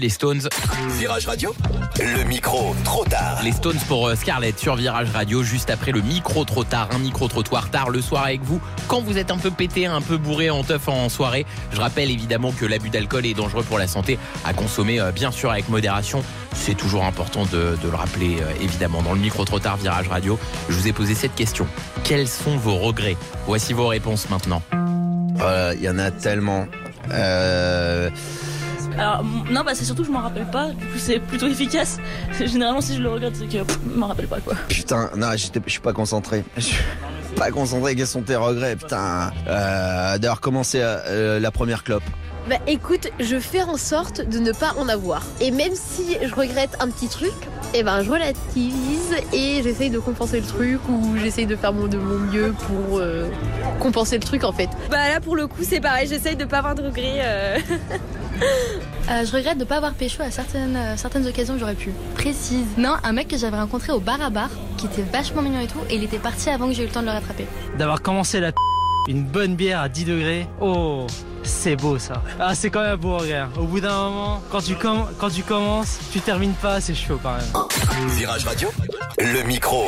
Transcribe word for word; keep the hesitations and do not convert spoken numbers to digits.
Les Stones. Virage Radio, le micro trop tard. Les Stones pour Scarlett sur Virage Radio, juste après le micro trop tard, un micro-trottoir tard le soir avec vous. Quand vous êtes un peu pété, un peu bourré en teuf en soirée, je rappelle évidemment que l'abus d'alcool est dangereux pour la santé, à consommer bien sûr avec modération. C'est toujours important de, de le rappeler évidemment. Dans le micro trop tard Virage Radio, je vous ai posé cette question. Quels sont vos regrets? Voici vos réponses maintenant. Voilà, il y en a tellement. Euh... Alors non bah c'est surtout que je m'en rappelle pas, du coup c'est plutôt efficace. Généralement si je le regarde c'est que pff, je m'en rappelle pas quoi. Putain, non, j'étais, je suis pas concentré. Je suis pas concentré, quels sont tes regrets, putain. Euh, d'avoir commencé euh, la première clope. Bah écoute, je fais en sorte de ne pas en avoir. Et même si je regrette un petit truc, eh ben je relativise et j'essaye de compenser le truc ou j'essaye de faire mon, de mon mieux pour euh, compenser le truc en fait. Bah là pour le coup c'est pareil, j'essaye de pas avoir de regrets. Euh... Euh, je regrette de ne pas avoir pécho à certaines, euh, certaines occasions où j'aurais pu. Précise. Non, un mec que j'avais rencontré au bar à bar, qui était vachement mignon et tout, et il était parti avant que j'ai eu le temps de le rattraper. D'avoir commencé la une bonne bière à dix degrés, oh, c'est beau ça. Ah, c'est quand même un beau regret. Au bout d'un moment, quand tu, com- quand tu commences, tu termines pas, c'est chaud quand même. Virage Radio, le micro